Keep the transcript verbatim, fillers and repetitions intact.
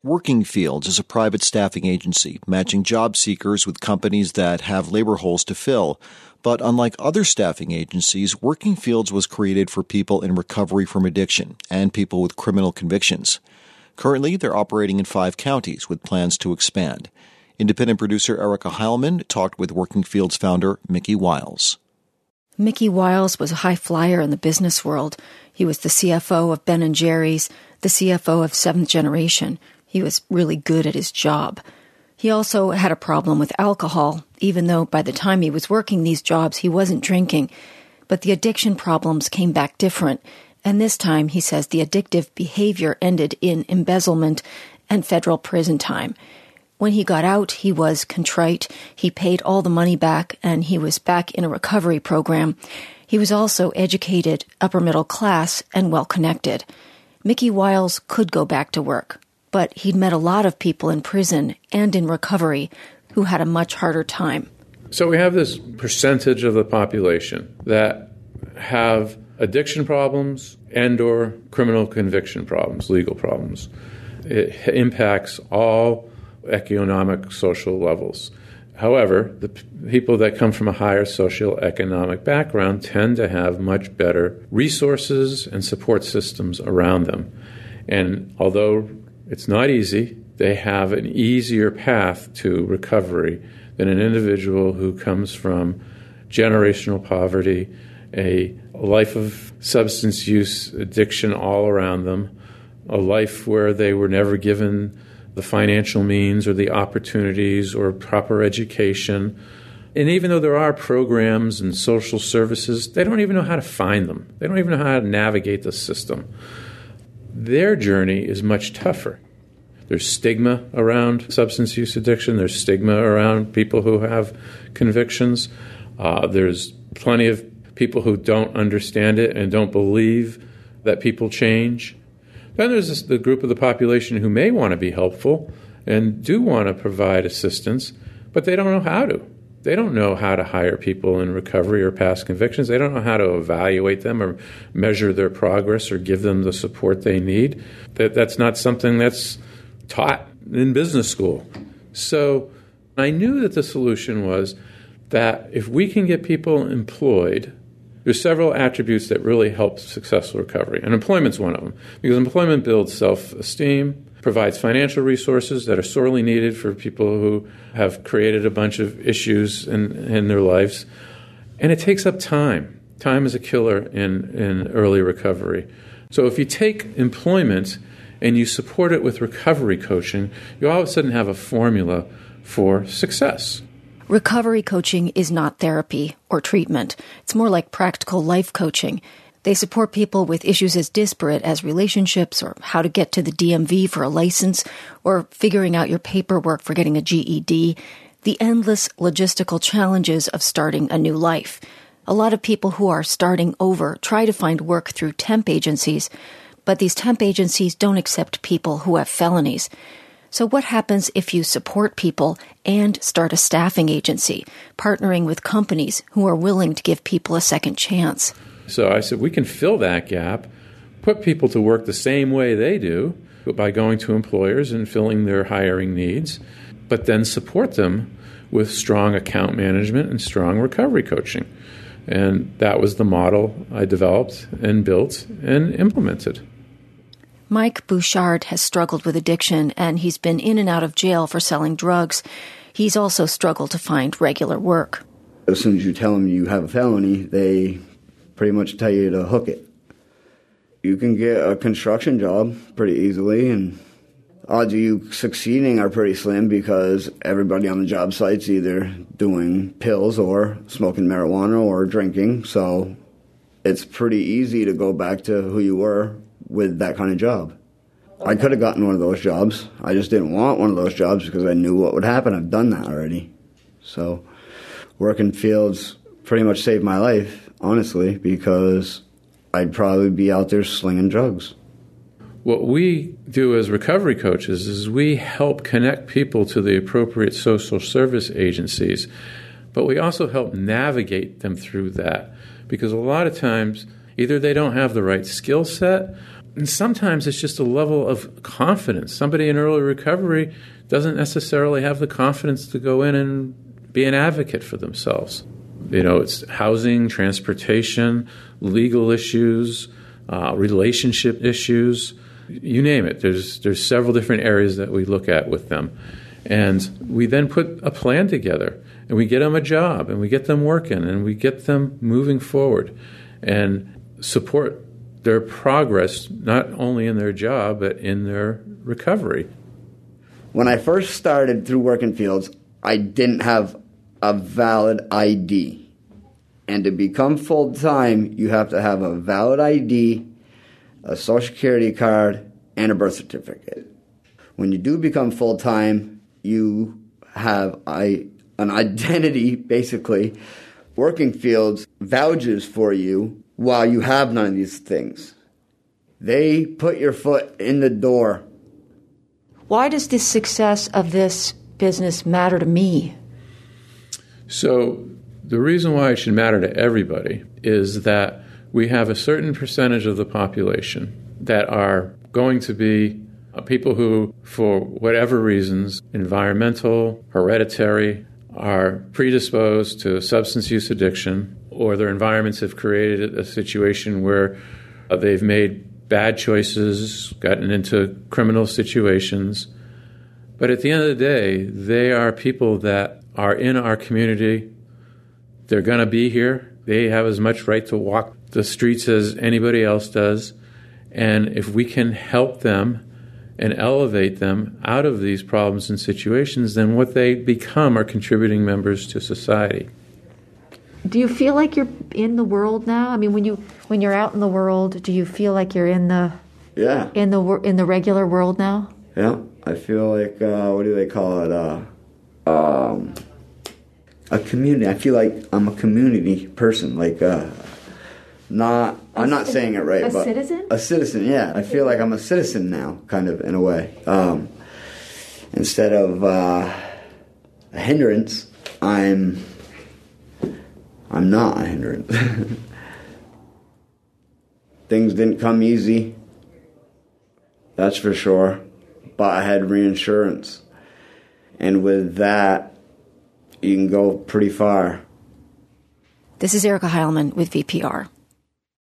Working Fields is a private staffing agency matching job seekers with companies that have labor holes to fill. But unlike other staffing agencies, Working Fields was created for people in recovery from addiction and people with criminal convictions. Currently, they're operating in five counties with plans to expand. Independent producer Erica Heilman talked with Working Fields founder Mickey Wiles. Mickey Wiles was a high flyer in the business world. He was the C F O of Ben and Jerry's, the C F O of Seventh Generation. He was really good at his job. He also had a problem with alcohol, even though by the time he was working these jobs, he wasn't drinking. But the addiction problems came back different, and this time, he says, the addictive behavior ended in embezzlement and federal prison time. When he got out, he was contrite, he paid all the money back, and he was back in a recovery program. He was also educated, upper middle class, and well-connected. Mickey Wiles could go back to work, but he'd met a lot of people in prison and in recovery who had a much harder time. So we have this percentage of the population that have addiction problems and or criminal conviction problems, legal problems. It impacts all economic, social levels. However, the p- people that come from a higher socioeconomic background tend to have much better resources and support systems around them. And although it's not easy, they have an easier path to recovery than an individual who comes from generational poverty, a life of substance use addiction all around them, a life where they were never given the financial means or the opportunities or proper education. And even though there are programs and social services, they don't even know how to find them. They don't even know how to navigate the system. Their journey is much tougher. There's stigma around substance use addiction. There's stigma around people who have convictions. Uh, there's plenty of people who don't understand it and don't believe that people change. Then there's this, the group of the population who may want to be helpful and do want to provide assistance, but they don't know how to. They don't know how to hire people in recovery or past convictions. They don't know how to evaluate them or measure their progress or give them the support they need. That That's not something that's taught in business school. So I knew that the solution was that if we can get people employed, there's several attributes that really help successful recovery, and employment's one of them, because employment builds self-esteem, provides financial resources that are sorely needed for people who have created a bunch of issues in, in their lives, and it takes up time. Time is a killer in, in early recovery. So if you take employment and you support it with recovery coaching, you all of a sudden have a formula for success. Recovery coaching is not therapy or treatment. It's more like practical life coaching. They support people with issues as disparate as relationships or how to get to the D M V for a license or figuring out your paperwork for getting a G E D, the endless logistical challenges of starting a new life. A lot of people who are starting over try to find work through temp agencies, but these temp agencies don't accept people who have felonies. So what happens if you support people and start a staffing agency, partnering with companies who are willing to give people a second chance? So I said, we can fill that gap, put people to work the same way they do, by going to employers and filling their hiring needs, but then support them with strong account management and strong recovery coaching. And that was the model I developed and built and implemented. Mike Bouchard has struggled with addiction, and he's been in and out of jail for selling drugs. He's also struggled to find regular work. As soon as you tell them you have a felony, they pretty much tell you to hook it. You can get a construction job pretty easily, and odds of you succeeding are pretty slim because everybody on the job site's either doing pills or smoking marijuana or drinking, so it's pretty easy to go back to who you were with that kind of job. I could have gotten one of those jobs. I just didn't want one of those jobs because I knew what would happen. I've done that already. So Working Fields pretty much saved my life, honestly, because I'd probably be out there slinging drugs. What we do as recovery coaches is we help connect people to the appropriate social service agencies, but we also help navigate them through that, because a lot of times either they don't have the right skill set And sometimes it's just a level of confidence. Somebody in early recovery doesn't necessarily have the confidence to go in and be an advocate for themselves. You know, it's housing, transportation, legal issues, uh, relationship issues, you name it. There's there's several different areas that we look at with them. And we then put a plan together, and we get them a job, and we get them working, and we get them moving forward and support their progress, not only in their job, but in their recovery. When I first started through Working Fields, I didn't have a valid I D. And to become full-time, you have to have a valid I D, a Social Security card, and a birth certificate. When you do become full-time, you have I, an identity, basically. Working Fields vouches for you while you have none of these things. They put your foot in the door. Why does the success of this business matter to me? So the reason why it should matter to everybody is that we have a certain percentage of the population that are going to be people who, for whatever reasons, environmental, hereditary, are predisposed to substance use addiction, or their environments have created a situation where uh, they've made bad choices, gotten into criminal situations. But at the end of the day, they are people that are in our community. They're going to be here. They have as much right to walk the streets as anybody else does. And if we can help them and elevate them out of these problems and situations, then what they become are contributing members to society. Do you feel like you're in the world now? I mean, when you when you're out in the world, do you feel like you're in the yeah in the in the regular world now? Yeah, I feel like uh, what do they call it? Uh, um, a community. I feel like I'm a community person. Like uh, not. A I'm not c- saying it right, a but citizen. A citizen. Yeah, I feel like I'm a citizen now, kind of in a way. Um, instead of uh, a hindrance, I'm. I'm not a hindrance. Things didn't come easy, that's for sure, but I had reinsurance. And with that, you can go pretty far. This is Erica Heilman with V P R.